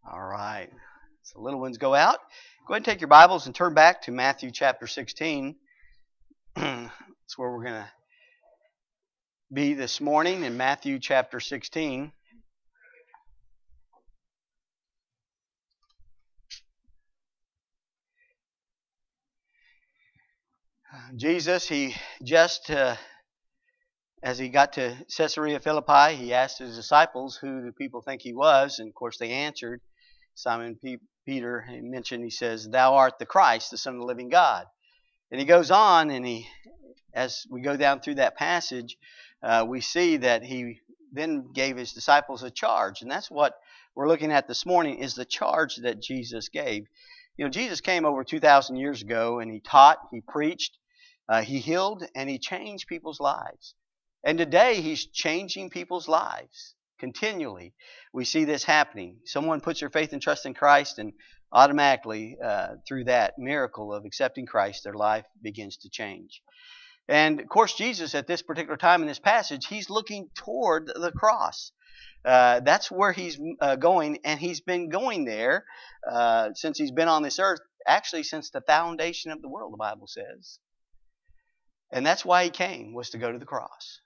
All right. So little ones go out. Go ahead and take your Bibles and turn back to Matthew chapter 16. That's where we're going to be this morning, in Matthew chapter 16. Jesus, he just, as he got to Caesarea Philippi, he asked his disciples, who do people think he was? And of course they answered. Simon Peter, he mentioned, he says, "Thou art the Christ, the Son of the living God." And he goes on, and as we go down through that passage, we see that he then gave his disciples a charge. And that's what we're looking at this morning, is the charge that Jesus gave. You know, Jesus came over 2,000 years ago, and he taught, he preached, he healed, and he changed people's lives. And today he's changing people's lives continually. We see this happening. Someone puts their faith and trust in Christ, and automatically, through that miracle of accepting Christ, their life begins to change. And of course, Jesus, at this particular time in this passage, he's looking toward the cross. That's where he's going, and he's been going there since he's been on this earth, actually since the foundation of the world, the Bible says. And that's why he came, was to go to the cross.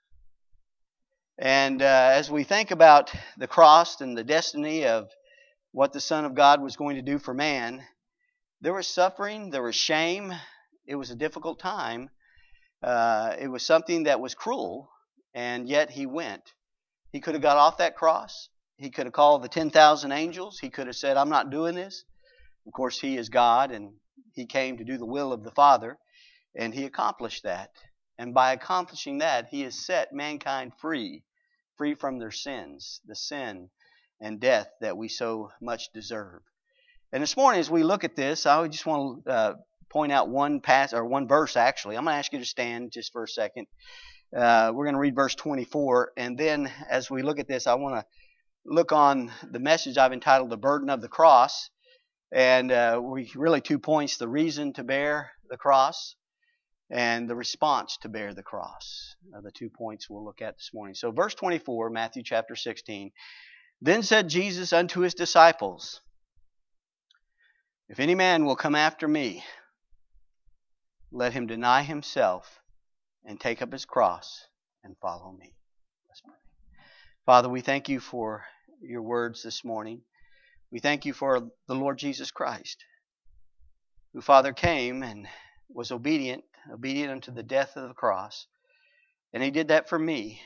And as we think about the cross and the destiny of what the Son of God was going to do for man, there was suffering, there was shame. It was a difficult time. It was something that was cruel, and yet he went. He could have got off that cross. He could have called the 10,000 angels. He could have said, "I'm not doing this." Of course, he is God, and he came to do the will of the Father, and he accomplished that. And by accomplishing that, he has set mankind free from their sins, the sin and death that we so much deserve. And this morning, as we look at this, I just want to point out one verse. Actually, I'm going to ask you to stand just for a second. We're going to read verse 24, and then as we look at this, I want to look on the message I've entitled "The Burden of the Cross," and we really 2 points: the reason to bear the cross and the response to bear the cross. The 2 points we'll look at this morning. So verse 24, Matthew chapter 16. "Then said Jesus unto his disciples, If any man will come after me, let him deny himself and take up his cross and follow me." Let's pray. Father, we thank you for your words this morning. We thank you for the Lord Jesus Christ, who, Father, came and was obedient unto the death of the cross. And he did that for me.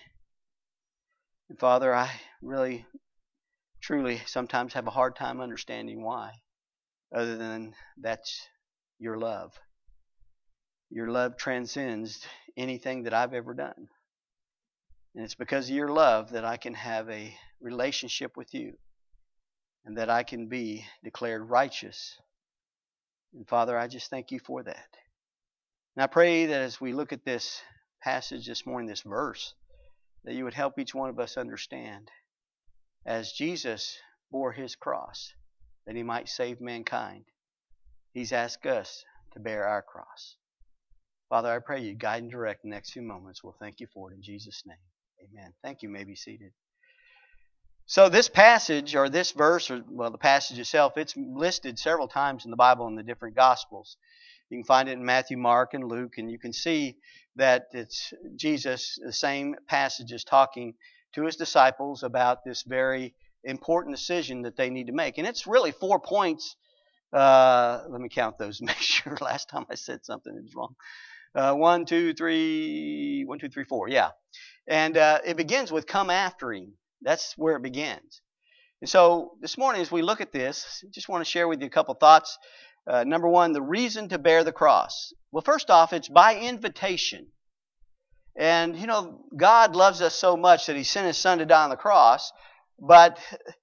And Father, I really, truly sometimes have a hard time understanding why, other than that's your love. Your love transcends anything that I've ever done. And it's because of your love that I can have a relationship with you, and that I can be declared righteous. And Father, I just thank you for that. And I pray that as we look at this passage this morning, this verse, that you would help each one of us understand, as Jesus bore his cross, that he might save mankind, he's asked us to bear our cross. Father, I pray you guide and direct the next few moments. We'll thank you for it in Jesus' name. Amen. Thank you. You may be seated. So this passage, or this verse, or the passage itself, it's listed several times in the Bible in the different Gospels. You can find it in Matthew, Mark, and Luke, and you can see that it's Jesus, the same passage, is talking to his disciples about this very important decision that they need to make. And it's really 4 points. Let me count those and make sure. Last time I said something, it was wrong. 1, 2, 3, 4, yeah. And it begins with "come after him." That's where it begins. And so this morning, as we look at this, I just want to share with you a couple thoughts. Number one, the reason to bear the cross. Well, first off, it's by invitation. And, you know, God loves us so much that he sent his Son to die on the cross. But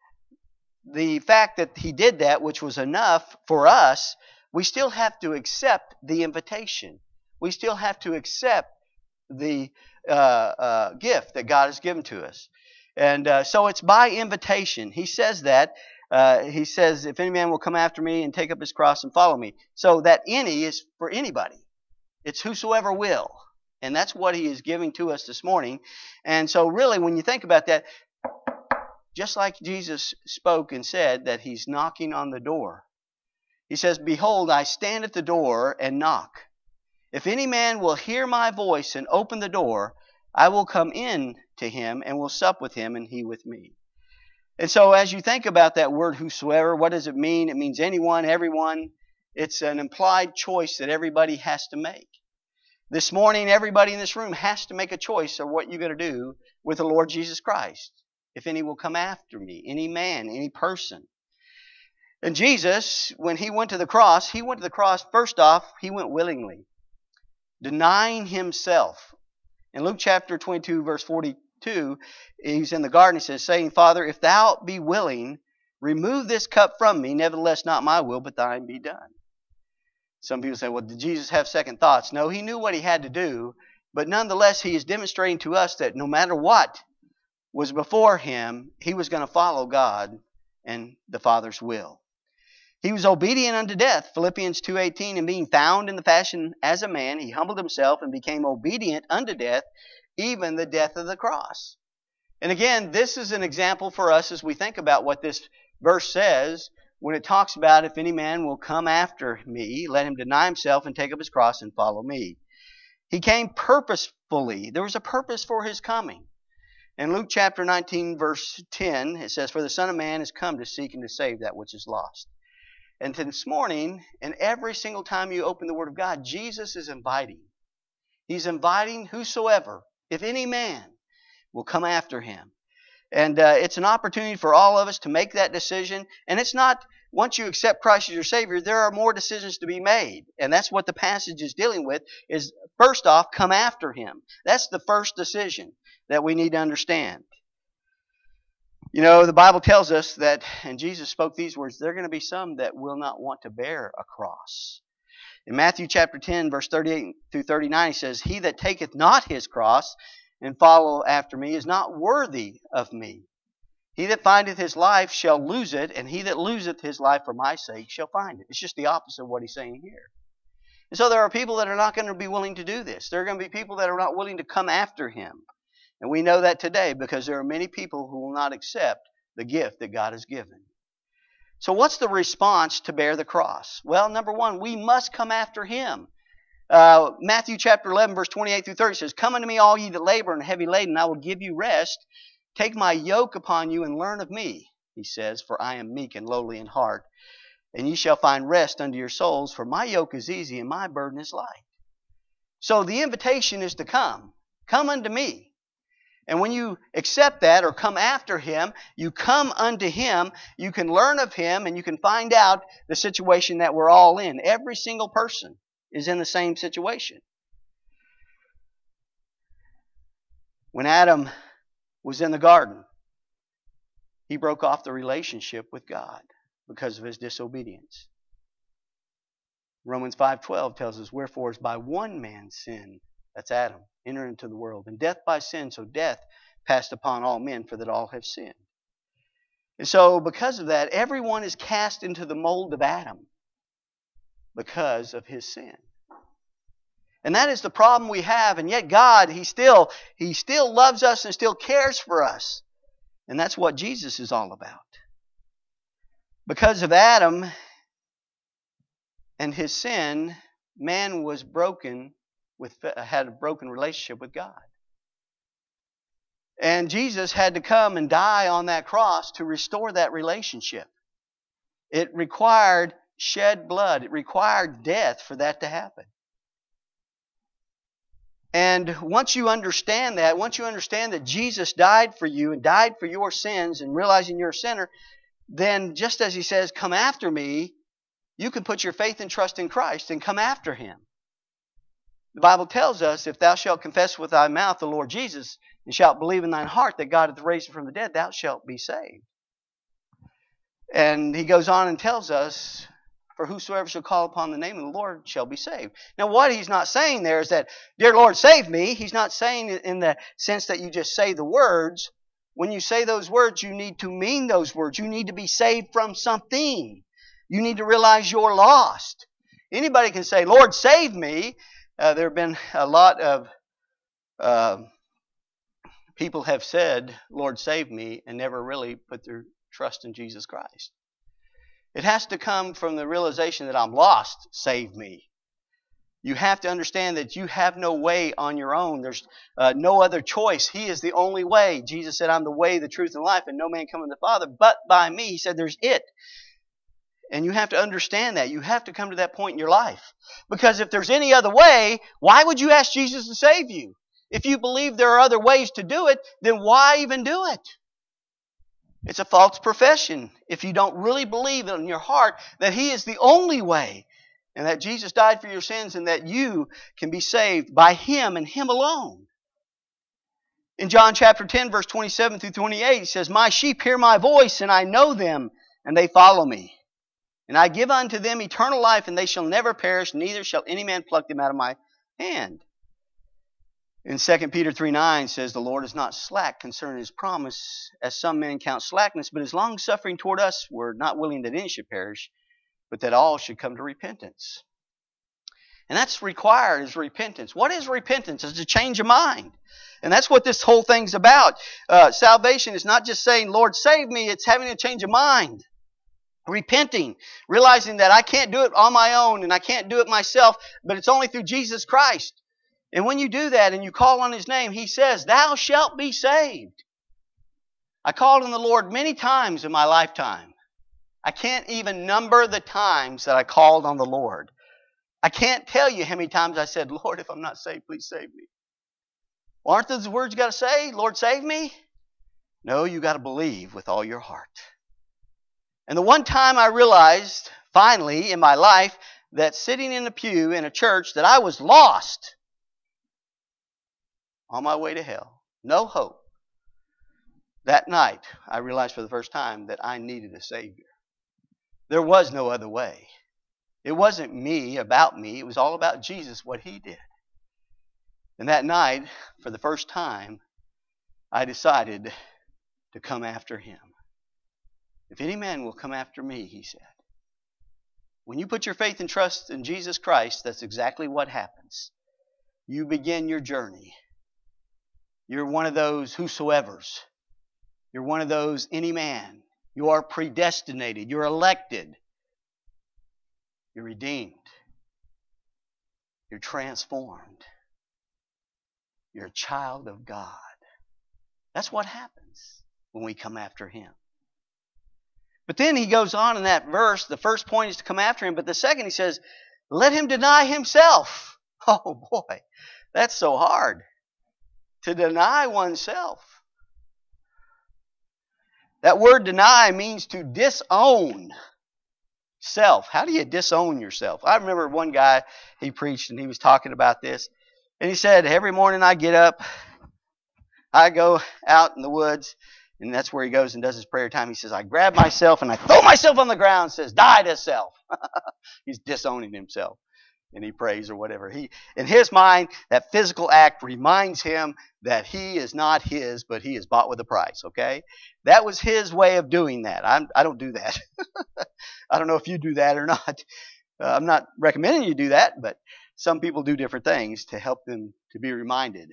the fact that he did that, which was enough for us, we still have to accept the invitation. We still have to accept the gift that God has given to us. And so it's by invitation. He says that. He says, "If any man will come after me and take up his cross and follow me." So that "any" is for anybody. It's whosoever will. And that's what he is giving to us this morning. And so really, when you think about that, just like Jesus spoke and said that He's knocking on the door. He says, "Behold, I stand at the door and knock. If any man will hear my voice and open the door, I will come in to him and will sup with him and he with me." And so as you think about that word whosoever, what does it mean? It means anyone, everyone. It's an implied choice that everybody has to make. This morning, everybody in this room has to make a choice of what you're going to do with the Lord Jesus Christ. If any will come after me, any man, any person. And Jesus, when He went to the cross, first off, He went willingly, denying Himself. In Luke chapter 22, verse 42, He's in the garden, He says, saying, "Father, if Thou be willing, remove this cup from me, nevertheless not my will, but Thine be done." Some people say, well, did Jesus have second thoughts? No, He knew what He had to do, but nonetheless, He is demonstrating to us that no matter what was before Him, He was going to follow God and the Father's will. He was obedient unto death, Philippians 2:18, and being found in the fashion as a man, He humbled Himself and became obedient unto death, even the death of the cross. And again, this is an example for us as we think about what this verse says when it talks about, if any man will come after me, let him deny himself and take up his cross and follow me. He came purposefully. There was a purpose for His coming. In Luke chapter 19, verse 10, it says, "For the Son of Man is come to seek and to save that which is lost." And this morning, and every single time you open the Word of God, Jesus is inviting. He's inviting whosoever, if any man, will come after Him. And it's an opportunity for all of us to make that decision. And it's not, once you accept Christ as your Savior, there are more decisions to be made. And that's what the passage is dealing with, is first off, come after Him. That's the first decision that we need to understand. You know, the Bible tells us that, and Jesus spoke these words, there are going to be some that will not want to bear a cross. In Matthew chapter 10, verse 38 through 39, He says, "He that taketh not his cross and follow after me is not worthy of me. He that findeth his life shall lose it, and he that loseth his life for my sake shall find it." It's just the opposite of what He's saying here. And so there are people that are not going to be willing to do this. There are going to be people that are not willing to come after Him. And we know that today because there are many people who will not accept the gift that God has given. So what's the response to bear the cross? Well, number one, we must come after Him. Matthew chapter 11, verse 28 through 30 says, "Come unto me, all ye that labor and are heavy laden, and I will give you rest. Take my yoke upon you and learn of me," He says, "for I am meek and lowly in heart, and ye shall find rest unto your souls, for my yoke is easy and my burden is light." So the invitation is to come. Come unto me. And when you accept that or come after Him, you come unto Him, you can learn of Him, and you can find out the situation that we're all in. Every single person is in the same situation. When Adam was in the garden, he broke off the relationship with God because of his disobedience. Romans 5:12 tells us, "Wherefore is by one man's sin," that's Adam, "entered into the world, and death by sin, so death passed upon all men, for that all have sinned." And so because of that, everyone is cast into the mold of Adam because of his sin. And that is the problem we have. And yet God, He still loves us and still cares for us. And that's what Jesus is all about. Because of Adam and his sin, man was had a broken relationship with God. And Jesus had to come and die on that cross to restore that relationship. It required shed blood. It required death for that to happen. And once you understand that Jesus died for you and died for your sins, and realizing you're a sinner, then just as He says, "Come after me," you can put your faith and trust in Christ and come after Him. The Bible tells us, "If thou shalt confess with thy mouth the Lord Jesus, and shalt believe in thine heart that God hath raised Him from the dead, thou shalt be saved." And He goes on and tells us, "For whosoever shall call upon the name of the Lord shall be saved." Now what He's not saying there is that, "Dear Lord, save me." He's not saying it in the sense that you just say the words. When you say those words, you need to mean those words. You need to be saved from something. You need to realize you're lost. Anybody can say, "Lord, save me." There have been a lot of people have said, Lord, save me, and never really put their trust in Jesus Christ. It has to come from the realization that I'm lost, save me. You have to understand that you have no way on your own. There's no other choice. He is the only way. Jesus said, I'm the way, the truth, and life, and no man cometh to the Father but by me. He said, there's it. And you have to understand that. You have to come to that point in your life. Because if there's any other way, why would you ask Jesus to save you? If you believe there are other ways to do it, then why even do it? It's a false profession if you don't really believe in your heart that He is the only way and that Jesus died for your sins and that you can be saved by Him and Him alone. In John chapter 10, verse 27 through 28, He says, My sheep hear my voice, and I know them, and they follow me. And I give unto them eternal life, and they shall never perish, neither shall any man pluck them out of my hand. In 2 Peter 3:9 says, The Lord is not slack concerning His promise, as some men count slackness, but is long-suffering toward us. We're not willing that any should perish, but that all should come to repentance. And that's required is repentance. What is repentance? It's a change of mind. And that's what this whole thing's about. Salvation is not just saying, Lord, save me. It's having a change of mind. Repenting, realizing that I can't do it on my own and I can't do it myself, but it's only through Jesus Christ. And when you do that and you call on His name, He says, Thou shalt be saved. I called on the Lord many times in my lifetime. I can't even number the times that I called on the Lord. I can't tell you how many times I said, Lord, if I'm not saved, please save me. Well, aren't those the words you got to say? Lord, save me? No, you got to believe with all your heart. And the one time I realized, finally, in my life, that sitting in a pew in a church that I was lost, on my way to hell, no hope. That night, I realized for the first time that I needed a Savior. There was no other way. It wasn't me, about me. It was all about Jesus, what He did. And that night, for the first time, I decided to come after Him. If any man will come after me, He said. When you put your faith and trust in Jesus Christ, that's exactly what happens. You begin your journey. You're one of those whosoevers. You're one of those any man. You are predestinated. You're elected. You're redeemed. You're transformed. You're a child of God. That's what happens when we come after Him. But then he goes on in that verse. The first point is to come after Him. But the second he says, let him deny himself. Oh boy, that's so hard. To deny oneself. That word deny means to disown self. How do you disown yourself? I remember one guy, he preached and he was talking about this. And he said, every morning I get up, I go out in the woods, and that's where he goes and does his prayer time. He says, I grab myself and I throw myself on the ground and says, die to self. He's disowning himself. And he prays or whatever. In his mind, that physical act reminds him that he is not his, but he is bought with a price, okay? That was his way of doing that. I don't do that. I don't know if you do that or not. I'm not recommending you do that, but some people do different things to help them to be reminded.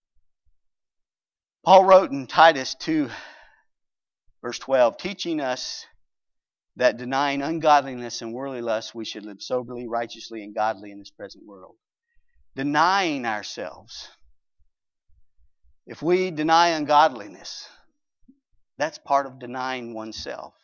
Paul wrote in Titus 2, verse 12, teaching us that denying ungodliness and worldly lust, we should live soberly, righteously, and godly in this present world. Denying ourselves. If we deny ungodliness, that's part of denying oneself.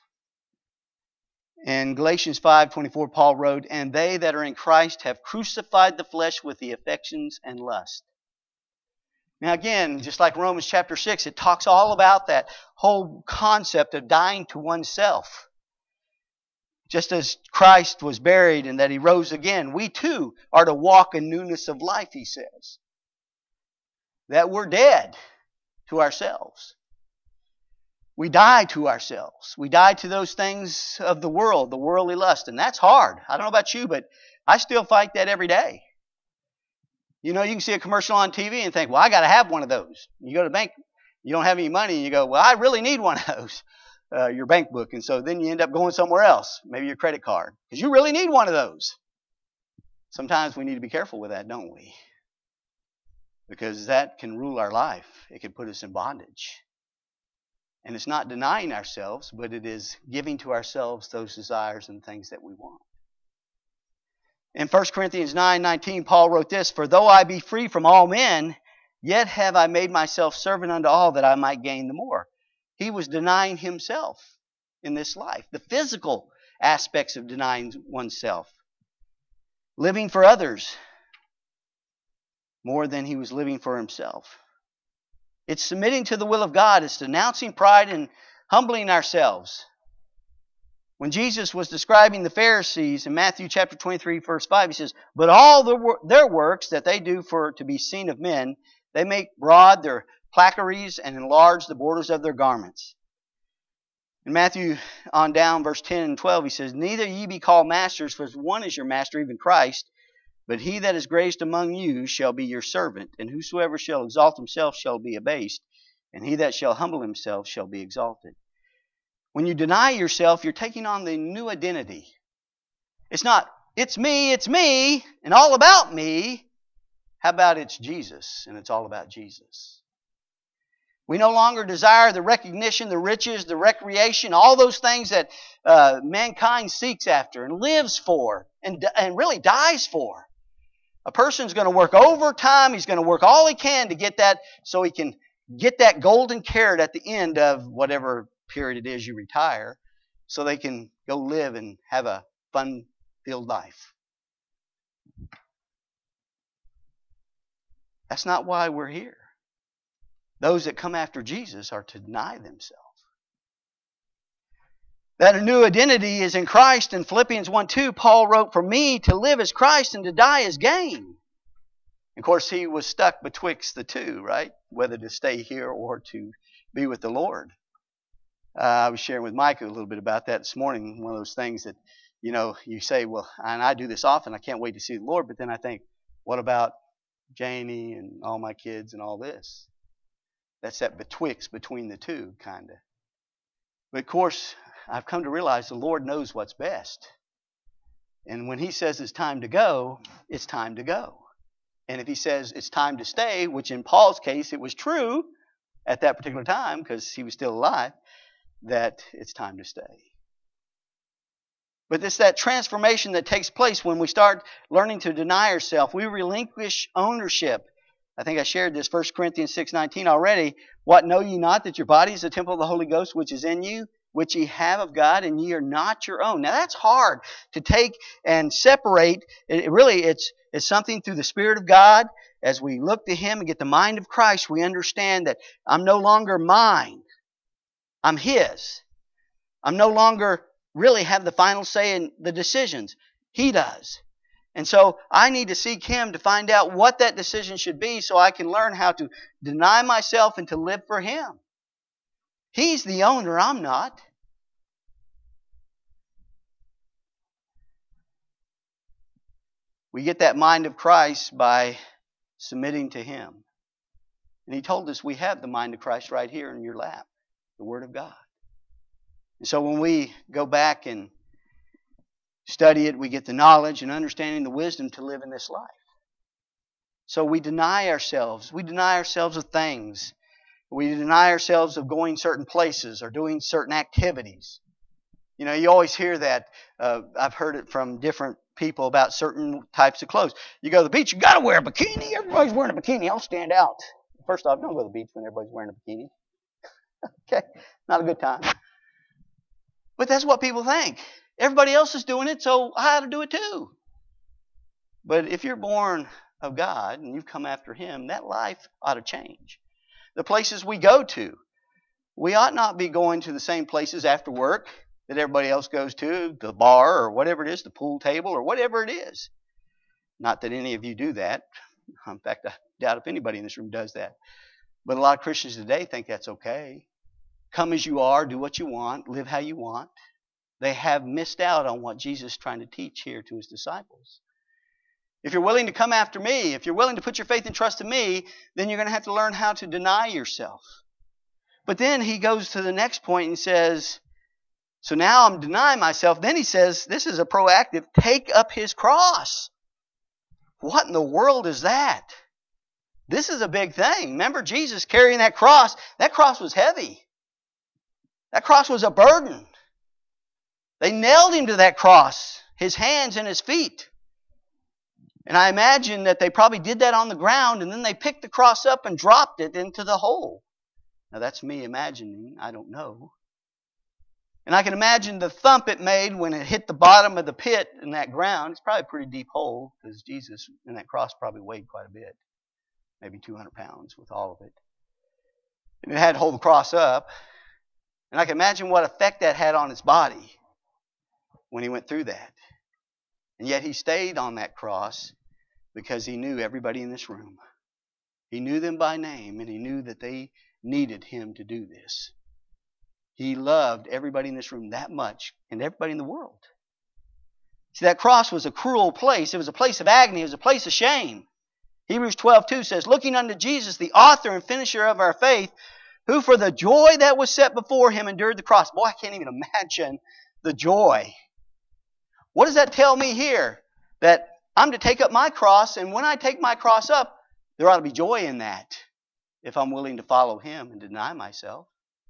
In Galatians 5:24, Paul wrote, and they that are in Christ have crucified the flesh with the affections and lust. Now again, just like Romans chapter 6, it talks all about that whole concept of dying to oneself. Just as Christ was buried and that He rose again, we too are to walk in newness of life, he says. That we're dead to ourselves. We die to ourselves. We die to those things of the world, the worldly lust. And that's hard. I don't know about you, but I still fight that every day. You know, you can see a commercial on TV and think, well, I got to have one of those. You go to the bank, you don't have any money, and you go, well, I really need one of those. Your bank book. And so then you end up going somewhere else, maybe your credit card, because you really need one of those. Sometimes we need to be careful with that, don't we? because that can rule our life. It can put us in bondage. And it's not denying ourselves, but it is giving to ourselves those desires and things that we want. In 1 Corinthians 9:19, Paul wrote this, "For though I be free from all men, yet have I made myself servant unto all, that I might gain the more." He was denying himself in this life. The physical aspects of denying oneself. Living for others more than he was living for himself. It's submitting to the will of God. It's denouncing pride and humbling ourselves. When Jesus was describing the Pharisees in Matthew chapter 23, verse 5, he says, "But all their works that they do for to be seen of men, they make broad their placaries and enlarge the borders of their garments." In Matthew on down, verse 10 and 12, he says, "Neither ye be called masters, for one is your master, even Christ. But he that is greatest among you shall be your servant. And whosoever shall exalt himself shall be abased. And he that shall humble himself shall be exalted." When you deny yourself, you're taking on the new identity. It's not, it's me, and all about me. How about it's Jesus, and it's all about Jesus? We no longer desire the recognition, the riches, the recreation, all those things that mankind seeks after and lives for and really dies for. A person's going to work overtime. He's going to work all he can to get that, so he can get that golden carrot at the end of whatever period it is you retire, so they can go live and have a fun-filled life. That's not why we're here. Those that come after Jesus are to deny themselves. That a new identity is in Christ. In Philippians 1:2, Paul wrote, "For me to live is Christ and to die is gain." Of course, he was stuck betwixt the two, right? Whether to stay here or to be with the Lord. I was sharing with Micah a little bit about that this morning. One of those things that, you say, well, and I do this often, I can't wait to see the Lord. But then I think, what about Janie and all my kids and all this? That's that between the two, kind of. But of course, I've come to realize the Lord knows what's best. And when He says it's time to go, it's time to go. And if He says it's time to stay, which in Paul's case it was true at that particular time because he was still alive, that it's time to stay. But it's that transformation that takes place when we start learning to deny ourselves. We relinquish ownership. I think I shared this 1 Corinthians 6:19 already. "What know ye not, that your body is the temple of the Holy Ghost, which is in you, which ye have of God, and ye are not your own." Now that's hard to take and separate. It's something through the Spirit of God. As we look to Him and get the mind of Christ, we understand that I'm no longer mine. I'm His. I'm no longer really have the final say in the decisions. He does. And so I need to seek Him to find out what that decision should be so I can learn how to deny myself and to live for Him. He's the owner, I'm not. We get that mind of Christ by submitting to Him. And He told us we have the mind of Christ right here in your lap, the Word of God. And so when we go back and study it, we get the knowledge and understanding, the wisdom to live in this life. So we deny ourselves. We deny ourselves of things. We deny ourselves of going certain places or doing certain activities. You always hear that. I've heard it from different people about certain types of clothes. You go to the beach, you got to wear a bikini. Everybody's wearing a bikini. I'll stand out. First off, don't go to the beach when everybody's wearing a bikini. Okay, not a good time. But that's what people think. Everybody else is doing it, so I ought to do it too. But if you're born of God and you've come after Him, that life ought to change. The places we go to, we ought not be going to the same places after work that everybody else goes to, the bar or whatever it is, the pool table or whatever it is. Not that any of you do that. In fact, I doubt if anybody in this room does that. But a lot of Christians today think that's okay. Come as you are, do what you want, live how you want. They have missed out on what Jesus is trying to teach here to His disciples. If you're willing to come after me, if you're willing to put your faith and trust in me, then you're going to have to learn how to deny yourself. But then He goes to the next point and says, so now I'm denying myself. Then He says, this is a proactive, take up His cross. What in the world is that? This is a big thing. Remember Jesus carrying that cross? That cross was heavy. That cross was a burden. They nailed him to that cross, his hands and his feet. And I imagine that they probably did that on the ground, and then they picked the cross up and dropped it into the hole. Now that's me imagining. I don't know. And I can imagine the thump it made when it hit the bottom of the pit in that ground. It's probably a pretty deep hole, because Jesus in that cross probably weighed quite a bit. Maybe 200 pounds with all of it. And it had to hold the cross up. And I can imagine what effect that had on his body when he went through that. And yet he stayed on that cross because he knew everybody in this room. He knew them by name, and he knew that they needed him to do this. He loved everybody in this room that much, and everybody in the world. See, that cross was a cruel place. It was a place of agony. It was a place of shame. Hebrews 12:2 says, looking unto Jesus, the author and finisher of our faith, who for the joy that was set before him endured the cross. Boy, I can't even imagine the joy. What does that tell me here? That I'm to take up my cross, and when I take my cross up, there ought to be joy in that if I'm willing to follow him and deny myself.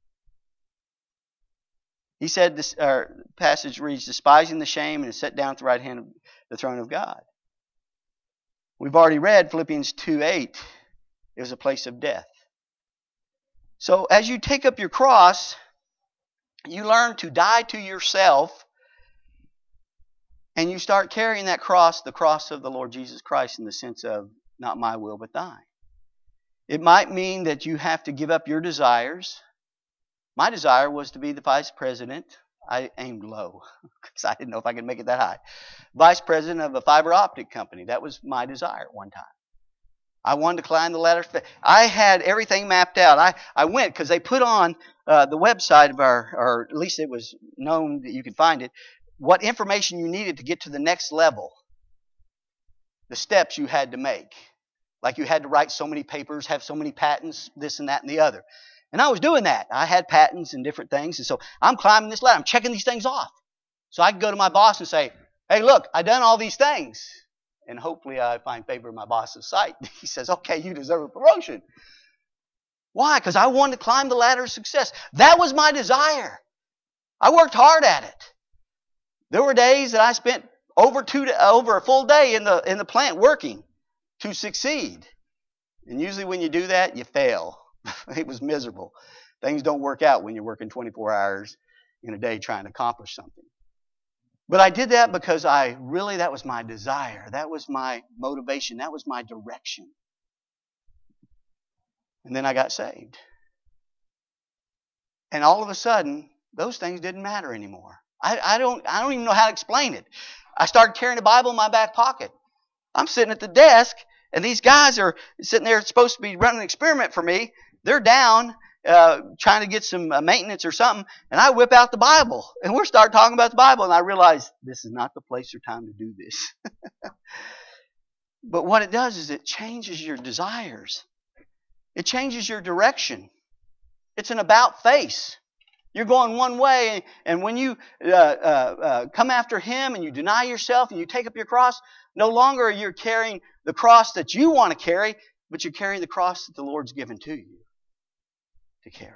He said, this passage reads, despising the shame, and is set down at the right hand of the throne of God. We've already read Philippians 2:8. It was a place of death. So as you take up your cross, you learn to die to yourself, and you start carrying that cross, the cross of the Lord Jesus Christ, in the sense of not my will but thine. It might mean that you have to give up your desires. My desire was to be the vice president. I aimed low because I didn't know if I could make it that high. Vice president of a fiber optic company. That was my desire at one time. I wanted to climb the ladder. I had everything mapped out. I went because they put on the website of our, or at least it was known that you could find it, what information you needed to get to the next level. The steps you had to make. Like you had to write so many papers, have so many patents, this and that and the other. And I was doing that. I had patents and different things. And so I'm climbing this ladder. I'm checking these things off. So I can go to my boss and say, hey, look, I've done all these things. And hopefully I find favor in my boss's sight. He says, okay, you deserve a promotion. Why? Because I wanted to climb the ladder of success. That was my desire. I worked hard at it. There were days that I spent over a full day in the plant working to succeed. And usually when you do that, you fail. It was miserable. Things don't work out when you're working 24 hours in a day trying to accomplish something. But I did that because that was my desire. That was my motivation. That was my direction. And then I got saved. And all of a sudden, those things didn't matter anymore. I don't even know how to explain it. I started carrying a Bible in my back pocket. I'm sitting at the desk, and these guys are sitting there supposed to be running an experiment for me. They're down trying to get some maintenance or something, and I whip out the Bible, and we're starting talking about the Bible, and I realize this is not the place or time to do this. But what it does is it changes your desires. It changes your direction. It's an about face. You're going one way, and when you come after Him and you deny yourself and you take up your cross, no longer are you carrying the cross that you want to carry, but you're carrying the cross that the Lord's given to you to carry.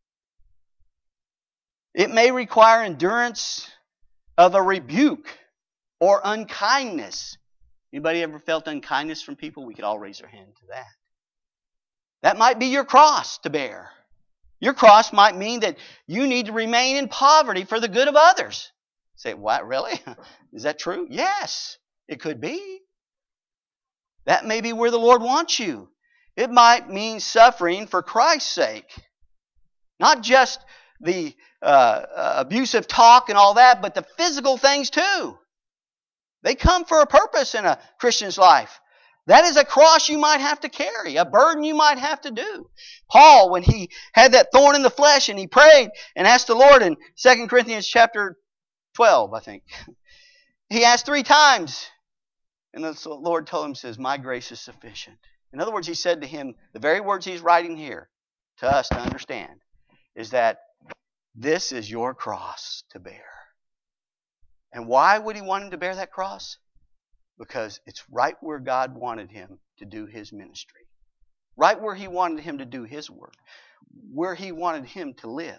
It may require endurance of a rebuke or unkindness. Anybody ever felt unkindness from people? We could all raise our hand to that. That might be your cross to bear. Your cross might mean that you need to remain in poverty for the good of others. Say, what, really? Is that true? Yes, it could be. That may be where the Lord wants you. It might mean suffering for Christ's sake. Not just the abusive talk and all that, but the physical things too. They come for a purpose in a Christian's life. That is a cross you might have to carry, a burden you might have to do. Paul, when he had that thorn in the flesh and he prayed and asked the Lord in 2 Corinthians chapter 12, I think, he asked 3 times. And the Lord told him, says, my grace is sufficient. In other words, he said to him, the very words he's writing here to us to understand, is that this is your cross to bear. And why would he want him to bear that cross? Because it's right where God wanted him to do his ministry. right where He wanted him to do His work, where He wanted him to live.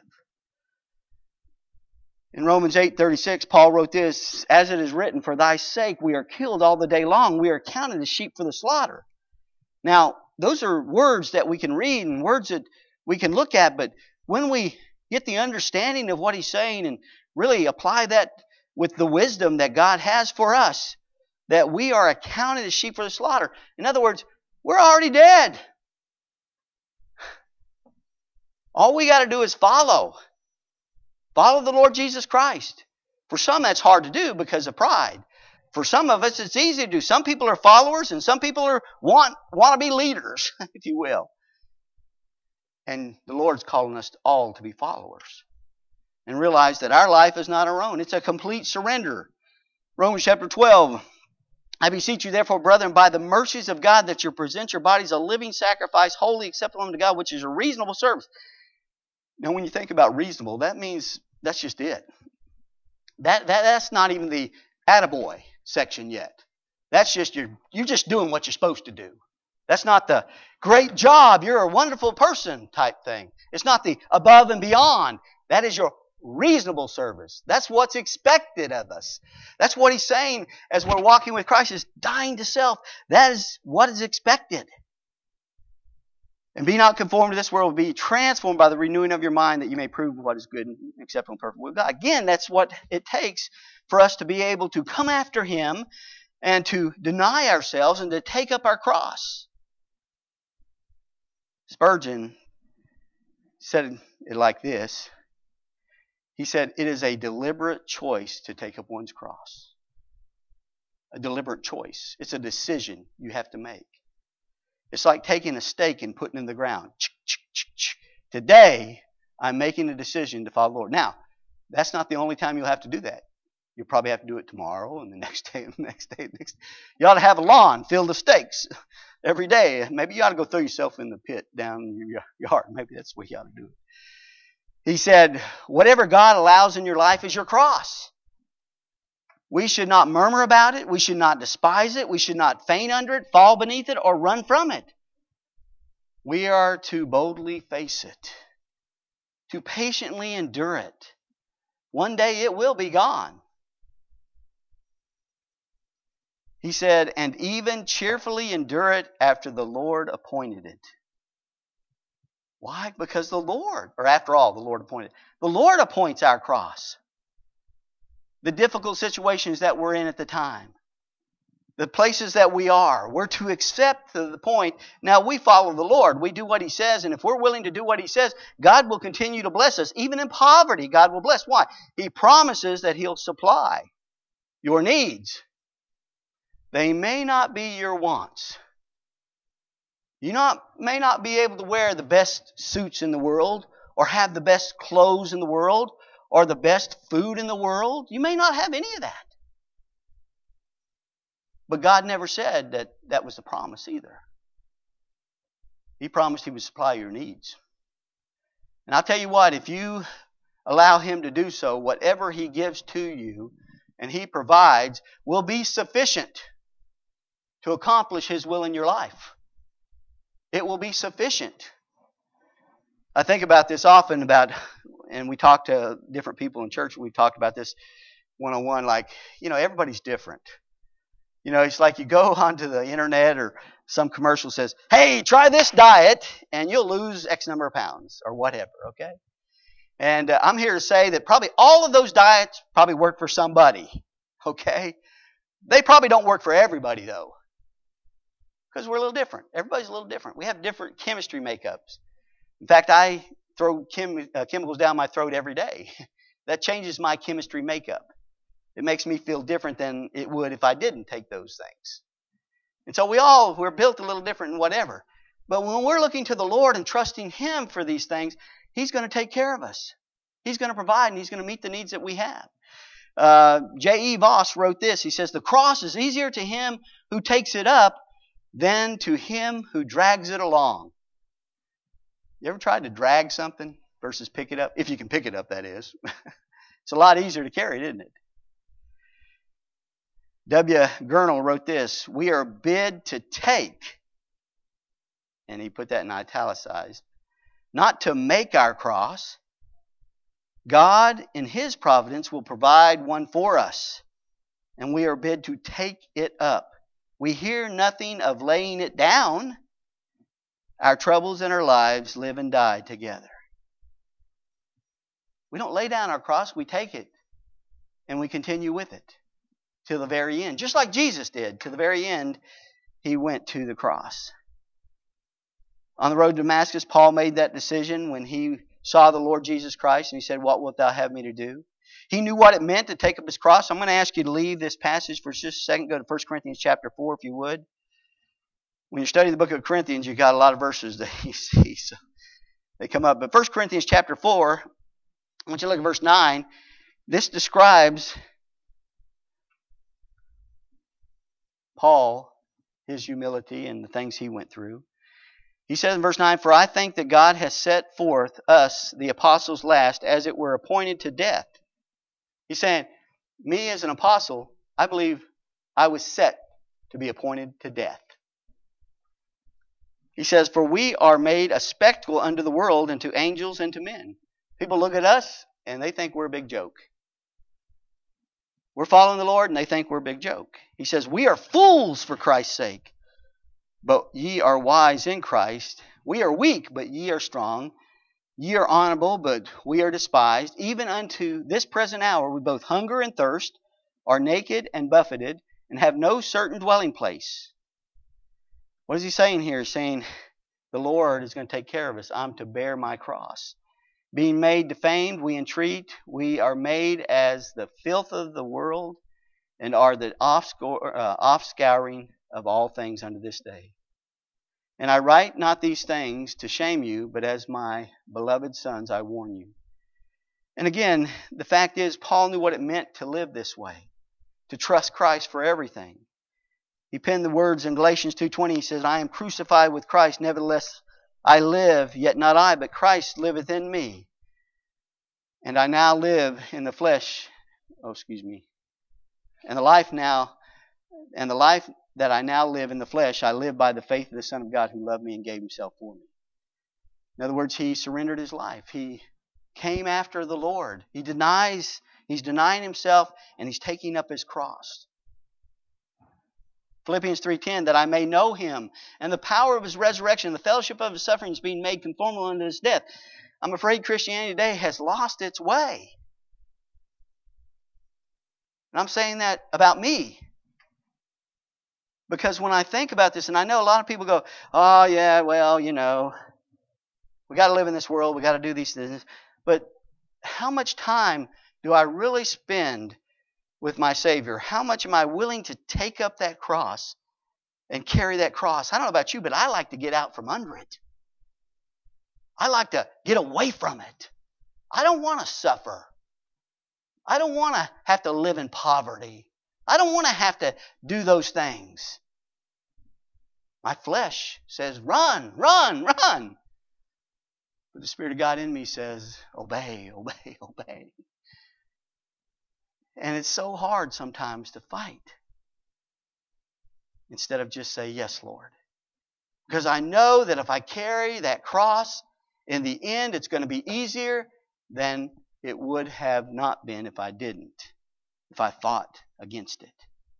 In Romans 8:36, Paul wrote this, "As it is written, for thy sake we are killed all the day long. We are counted as sheep for the slaughter." Now, those are words that we can read and words that we can look at, but when we get the understanding of what he's saying and really apply that with the wisdom that God has for us, that we are accounted as sheep for the slaughter. In other words, we're already dead. All we got to do is follow. Follow the Lord Jesus Christ. For some, that's hard to do because of pride. For some of us, it's easy to do. Some people are followers and some people want to be leaders, if you will. And the Lord's calling us all to be followers. And realize that our life is not our own. It's a complete surrender. Romans chapter 12. "I beseech you therefore, brethren, by the mercies of God, that you present your bodies a living sacrifice, holy, acceptable unto God, which is a reasonable service." Now, when you think about reasonable, that means that's just it. That's not even the attaboy section yet. That's just you're just doing what you're supposed to do. That's not the great job, you're a wonderful person type thing. It's not the above and beyond. That is your reasonable service. That's what's expected of us. That's what he's saying as we're walking with Christ, is dying to self. That is what is expected. "And be not conformed to this world, be transformed by the renewing of your mind, that you may prove what is good and acceptable and perfect will of God." Again, that's what it takes for us to be able to come after Him and to deny ourselves and to take up our cross. Spurgeon said it like this. He said, "It is a deliberate choice to take up one's cross." A deliberate choice. It's a decision you have to make. It's like taking a stake and putting it in the ground. Today, I'm making a decision to follow the Lord. Now, that's not the only time you'll have to do that. You'll probably have to do it tomorrow and the next day and the next day and the next day. You ought to have a lawn filled with stakes every day. Maybe you ought to go throw yourself in the pit down in your yard. Maybe that's the way you ought to do it. He said, whatever God allows in your life is your cross. We should not murmur about it. We should not despise it. We should not faint under it, fall beneath it, or run from it. We are to boldly face it, to patiently endure it. One day it will be gone. He said, and even cheerfully endure it after the Lord appointed it. Why? Because the Lord, or after all, the Lord appointed it. The Lord appoints our cross. The difficult situations that we're in at the time. The places that we are. We're to accept to the point. Now we follow the Lord. We do what He says. And if we're willing to do what He says, God will continue to bless us. Even in poverty, God will bless. Why? He promises that He'll supply your needs. They may not be your wants. You may not be able to wear the best suits in the world, or have the best clothes in the world, or the best food in the world. You may not have any of that. But God never said that that was the promise either. He promised He would supply your needs. And I'll tell you what, if you allow Him to do so, whatever He gives to you and He provides will be sufficient to accomplish His will in your life. It will be sufficient. I think about this often and we talk to different people in church, and we've talked about this one-on-one, like, everybody's different. It's like you go onto the internet or some commercial says, hey, try this diet and you'll lose X number of pounds or whatever, okay? And I'm here to say that probably all of those diets probably work for somebody, okay? They probably don't work for everybody, though, because we're a little different. Everybody's a little different. We have different chemistry makeups. In fact, I throw chemicals down my throat every day. That changes my chemistry makeup. It makes me feel different than it would if I didn't take those things. And so we're built a little different and whatever. But when we're looking to the Lord and trusting Him for these things, He's going to take care of us. He's going to provide, and He's going to meet the needs that we have. J.E. Voss wrote this. He says, the cross is easier to him who takes it up than to him who drags it along. You ever tried to drag something versus pick it up? If you can pick it up, that is. It's a lot easier to carry it, isn't it? W. Gurnall wrote this. We are bid to take and he put that in italicized. Not to make our cross. God, in His providence, will provide one for us, and we are bid to take it up. We hear nothing of laying it down. Our troubles and our lives live and die together. We don't lay down our cross, we take it, and we continue with it till the very end. Just like Jesus did. To the very end, He went to the cross. On the road to Damascus, Paul made that decision when he saw the Lord Jesus Christ, and he said, "What wilt thou have me to do?" He knew what it meant to take up his cross. I'm going to ask you to leave this passage for just a second. Go to 1 Corinthians chapter 4, if you would. When you study the book of Corinthians, you've got a lot of verses that you see, so they come up. But 1 Corinthians chapter 4, I want you to look at verse 9. This describes Paul, his humility, and the things he went through. He says in verse 9, "For I think that God has set forth us, the apostles last, as it were appointed to death." He's saying, me as an apostle, I believe I was set to be appointed to death. He says, "For we are made a spectacle unto the world, and to angels, and to men." People look at us, and they think we're a big joke. We're following the Lord, and they think we're a big joke. He says, "We are fools for Christ's sake. But ye are wise in Christ. We are weak, but ye are strong. Ye are honorable, but we are despised. Even unto this present hour we both hunger and thirst, are naked and buffeted, and have no certain dwelling place." What is he saying here? He's saying the Lord is going to take care of us. I'm to bear my cross. Being made defamed, we entreat. We are made as the filth of the world, and are the offscouring of all things unto this day. "And I write not these things to shame you, but as my beloved sons I warn you." And again, the fact is, Paul knew what it meant to live this way, to trust Christ for everything. He penned the words in Galatians 2:20. He says, "I am crucified with Christ, nevertheless I live, yet not I, but Christ liveth in me. And I now live in the flesh." And the life that I now live in the flesh, I live by the faith of the Son of God who loved me and gave Himself for me. In other words, he surrendered his life. He came after the Lord. He's denying himself, and he's taking up his cross. Philippians 3:10, "That I may know Him and the power of His resurrection, the fellowship of His sufferings, being made conformable unto His death." I'm afraid Christianity today has lost its way. And I'm saying that about me. Because when I think about this, and I know a lot of people go, "Oh yeah, well, we got to live in this world, we got to do these things." But how much time do I really spend with my Savior? How much am I willing to take up that cross and carry that cross? I don't know about you, but I like to get out from under it. I like to get away from it. I don't want to suffer. I don't want to have to live in poverty. I don't want to have to do those things. My flesh says, run, run, run. But the Spirit of God in me says, obey, obey, obey. And it's so hard sometimes to fight instead of just say, "Yes, Lord." Because I know that if I carry that cross, in the end it's going to be easier than it would have not been if I didn't, if I fought against it.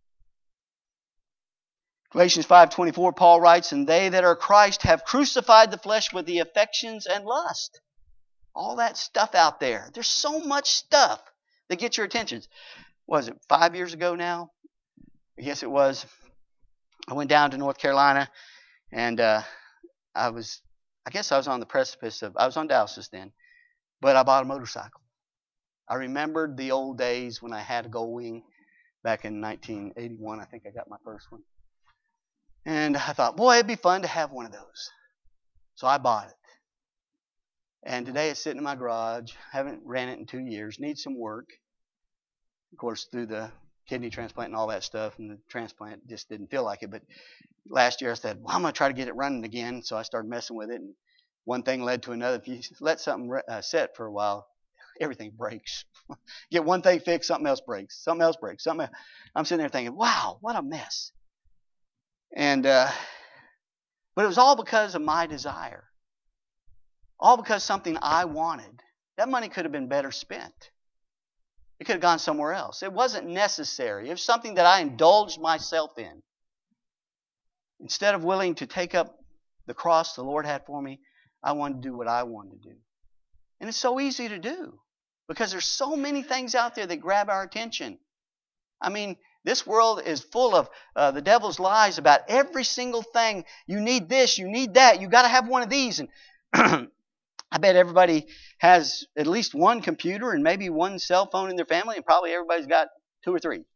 Galatians 5:24, Paul writes, "And they that are Christ have crucified the flesh with the affections and lust." All that stuff out there. There's so much stuff that gets your attention. Was it 5 years ago now? Yes, it was. I went down to North Carolina, and I guess I was on the precipice of, I was on dialysis then, but I bought a motorcycle. I remembered the old days when I had a Goldwing back in 1981. I think I got my first one. And I thought, boy, it'd be fun to have one of those. So I bought it. And today it's sitting in my garage. Haven't ran it in 2 years. Needs some work. Of course, through the kidney transplant and all that stuff, and the transplant just didn't feel like it. But last year I said, well, I'm going to try to get it running again. So I started messing with it, and one thing led to another. If you let something set for a while, everything breaks. Get one thing fixed, something else breaks. Something else breaks. I'm sitting there thinking, wow, what a mess. And But it was all because of my desire. All because something I wanted. That money could have been better spent. It could have gone somewhere else. It wasn't necessary. It was something that I indulged myself in. Instead of willing to take up the cross the Lord had for me, I wanted to do what I wanted to do. And it's so easy to do because there's so many things out there that grab our attention. I mean, this world is full of the devil's lies about every single thing. You need this, you need that, you got to have one of these. And I bet everybody has at least one computer and maybe one cell phone in their family, and probably everybody's got 2 or 3.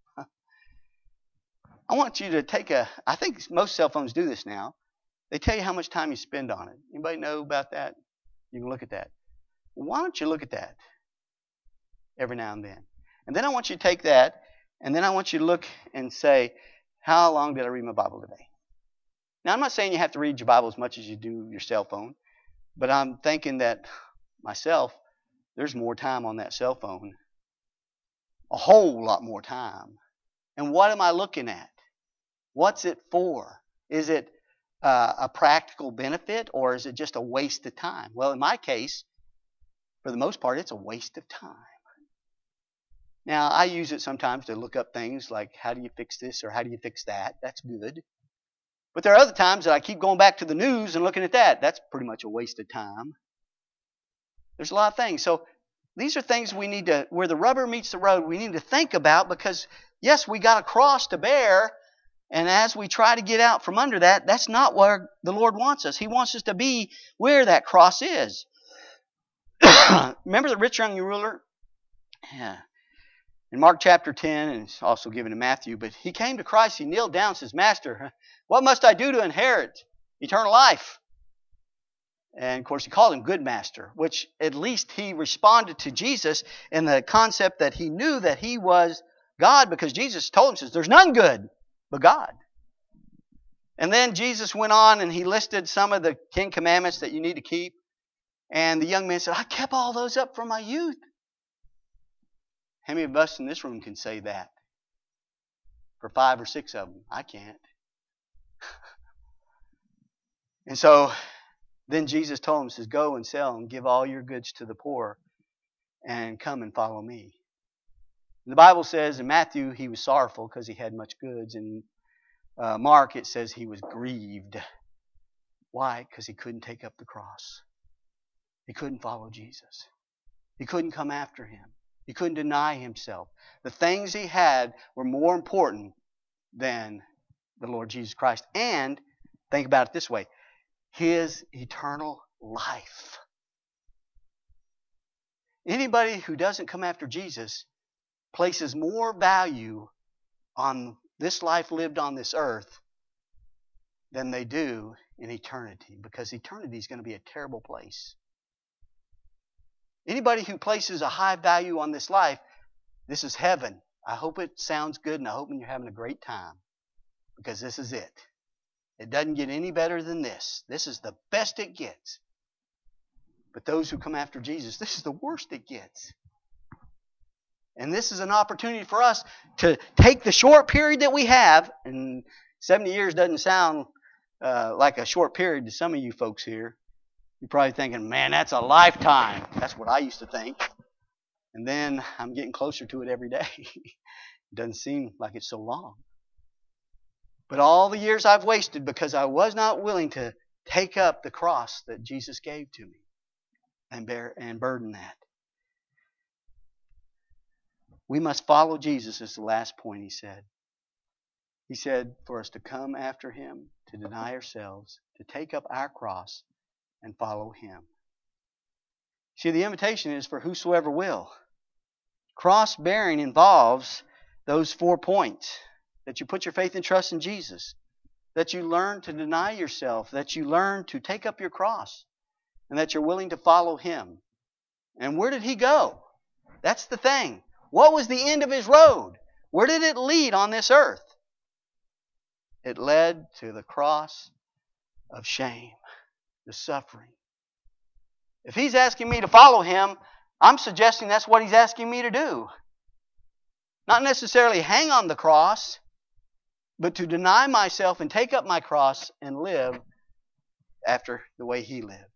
I want you to I think most cell phones do this now. They tell you how much time you spend on it. Anybody know about that? You can look at that. Why don't you look at that every now and then? And then I want you to take that, and then I want you to look and say, how long did I read my Bible today? Now, I'm not saying you have to read your Bible as much as you do your cell phone, but I'm thinking that myself, there's more time on that cell phone. A whole lot more time. And what am I looking at? What's it for? Is it a practical benefit, or is it just a waste of time? Well, in my case, for the most part, it's a waste of time. Now, I use it sometimes to look up things like, how do you fix this or how do you fix that? That's good. But there are other times that I keep going back to the news and looking at that. That's pretty much a waste of time. There's a lot of things. So these are things we need to, where the rubber meets the road, we need to think about because, yes, we got a cross to bear. And as we try to get out from under that, that's not where the Lord wants us. He wants us to be where that cross is. Remember the rich young ruler? Yeah. In Mark chapter 10, and it's also given in Matthew, but he came to Christ, he kneeled down and says, Master, what must I do to inherit eternal life? And of course he called him good master, which at least he responded to Jesus in the concept that he knew that he was God, because Jesus told him, says, there's none good but God. And then Jesus went on and he listed some of the 10 commandments that you need to keep. And the young man said, I kept all those up from my youth. How many of us in this room can say that? For 5 or 6 of them. I can't. And so then Jesus told him, says, go and sell and give all your goods to the poor and come and follow me. The Bible says in Matthew he was sorrowful because he had much goods. In Mark it says he was grieved. Why? Because he couldn't take up the cross. He couldn't follow Jesus. He couldn't come after him. He couldn't deny himself. The things he had were more important than the Lord Jesus Christ. And think about it this way. His eternal life. Anybody who doesn't come after Jesus places more value on this life lived on this earth than they do in eternity, because eternity is going to be a terrible place. Anybody who places a high value on this life, this is heaven. I hope it sounds good, and I hope you're having a great time, because this is it. It doesn't get any better than this. This is the best it gets. But those who come after Jesus, this is the worst it gets. And this is an opportunity for us to take the short period that we have, and 70 years doesn't sound like a short period to some of you folks here. You're probably thinking, man, that's a lifetime. That's what I used to think. And then I'm getting closer to it every day. It doesn't seem like it's so long. But all the years I've wasted because I was not willing to take up the cross that Jesus gave to me and bear and burden that. We must follow Jesus is the last point he said. He said for us to come after him, to deny ourselves, to take up our cross and follow him. See, the invitation is for whosoever will. Cross bearing involves those 4 points. That you put your faith and trust in Jesus. That you learn to deny yourself. That you learn to take up your cross. And that you're willing to follow him. And where did he go? That's the thing. What was the end of his road? Where did it lead on this earth? It led to the cross of shame, the suffering. If he's asking me to follow him, I'm suggesting that's what he's asking me to do. Not necessarily hang on the cross, but to deny myself and take up my cross and live after the way he lived.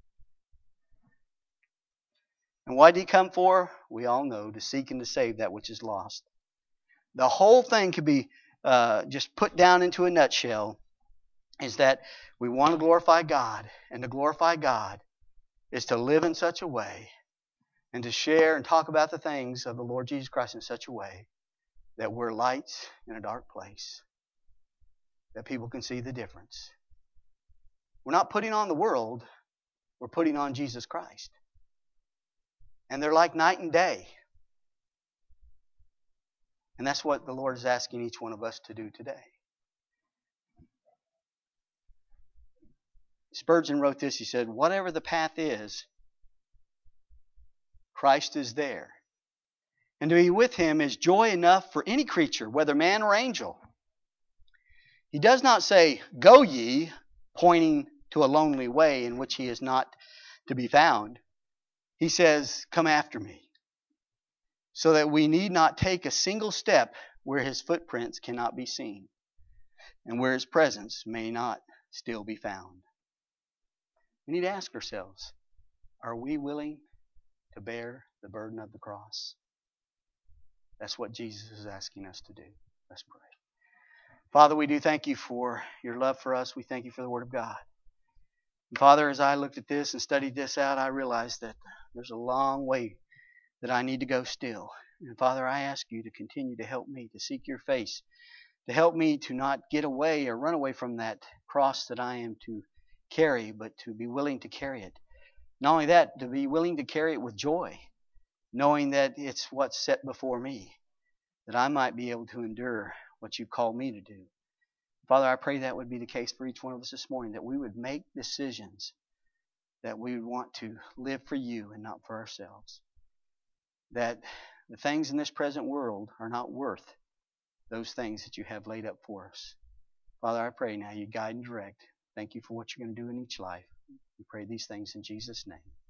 And what did he come for? We all know, to seek and to save that which is lost. The whole thing could be just put down into a nutshell, is that we want to glorify God, and to glorify God is to live in such a way and to share and talk about the things of the Lord Jesus Christ in such a way that we're lights in a dark place, that people can see the difference. We're not putting on the world, we're putting on Jesus Christ. And they're like night and day. And that's what the Lord is asking each one of us to do today. Spurgeon wrote this. He said, whatever the path is, Christ is there. And to be with Him is joy enough for any creature, whether man or angel. He does not say, go ye, pointing to a lonely way in which He is not to be found. He says, come after me, so that we need not take a single step where His footprints cannot be seen, and where His presence may not still be found. We need to ask ourselves, are we willing to bear the burden of the cross? That's what Jesus is asking us to do. Let's pray. Father, we do thank You for Your love for us. We thank You for the Word of God. And Father, as I looked at this and studied this out, I realized that there's a long way that I need to go still. And Father, I ask You to continue to help me to seek Your face, to help me to not get away or run away from that cross that I am to carry, but to be willing to carry it. Not only that, to be willing to carry it with joy, knowing that it's what's set before me, that I might be able to endure what You've called me to do. Father, I pray that would be the case for each one of us this morning, that we would make decisions, that we would want to live for You and not for ourselves. That the things in this present world are not worth those things that You have laid up for us. Father, I pray now You guide and direct. Thank You for what You're going to do in each life. We pray these things in Jesus' name.